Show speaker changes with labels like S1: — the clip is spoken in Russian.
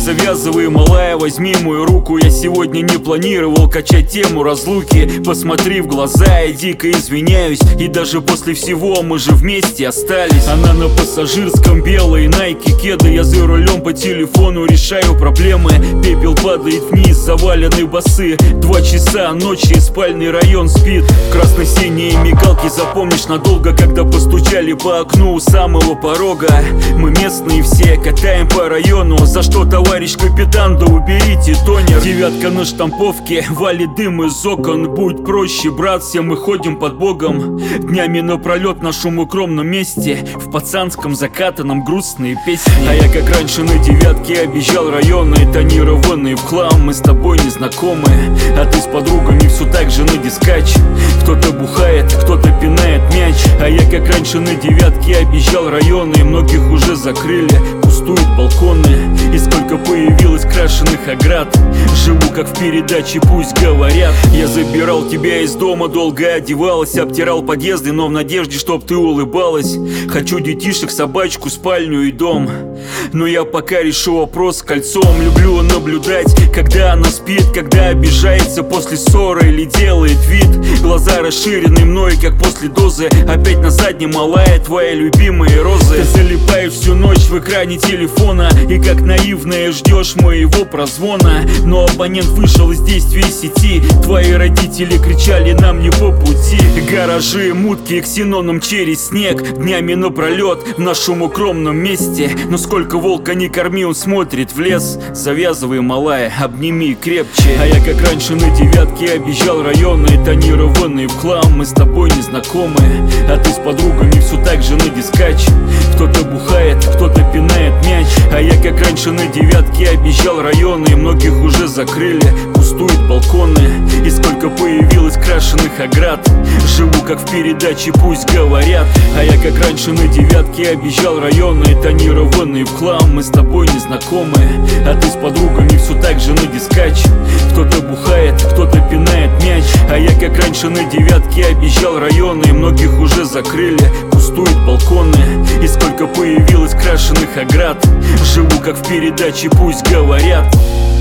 S1: завязывай, малая, возьми мою руку. Я сегодня не планировал качать тему разлуки. Посмотри в глаза, я дико извиняюсь. И даже после всего мы же вместе остались. Она на пассажирском, белые найки, кеды. Я за рулем по телефону решаю проблемы. Пепел падает вниз, завалены басы. 2 часа ночи, спальный район спит. Красно-синие мигалки запомнишь надолго, когда постучали по окну у самого порога. Мы местные все, катаем по району. За что, товарищ капитан, да уберите тонер. 9 на штамповке, валит дым из окон. Будь проще, брат, все мы ходим под Богом. Днями напролет в нашем укромном месте, в пацанском закатанном грустные песни. А я как раньше на 9-ке объезжал районы, тонированные в хлам. Мы с тобой не знакомы, а ты с подругами все так же на дискач. Кто-то бухает, кто-то пинает мяч. А я как раньше на 9-ке объезжал районы, многих уже закрыли, пустуют балконы. И сколько появилось крашеных оград. Живу как в передаче, пусть говорят. Я забирал тебя из дома, долго одевалась, обтирал подъезды, но в надежде, чтоб ты улыбалась. Хочу детишек, собачку, спальню и дом. Но я пока решу вопрос с кольцом. Люблю наблюдать, когда она спит, когда обижается после ссоры или делает вид. Глаза расширены мной, как после дозы. Опять на заднем, малая, твои любимые розы. Ты залипаешь всю ночь в экране телефона и как наивная ждешь моего прозвона. Но абонент вышел из действия сети. Твои родители кричали нам не по пути. Гаражи, мутки, ксеноном через снег. Днями напролет в нашем укромном месте. Но сколько волка не корми, он смотрит в лес. Завязывай, малая, обними крепче. А я как раньше на 9-ке объезжал районы, тонированные в хлам. Мы с тобой не знакомы, а ты с подругами все так же на дискач. Кто-то бухает, кто-то пинает мяч. А я как раньше на 9-ке объезжал районы, многих уже закрыли, пустуют балконы. И сколько появилось крашеных оград. Живу как в передаче, пусть говорят. А я как раньше на 9-ке объезжал районы, тонированные в хлам. Мы с тобой не знакомы, а ты с подругами все так же на дискач. Кто-то бухает, кто-то пинает мяч. А я как раньше на 9-ке объезжал районы, многих уже закрыли, пустуют балконы. И сколько появилось крашеных оград. Живу как в передаче, пусть говорят.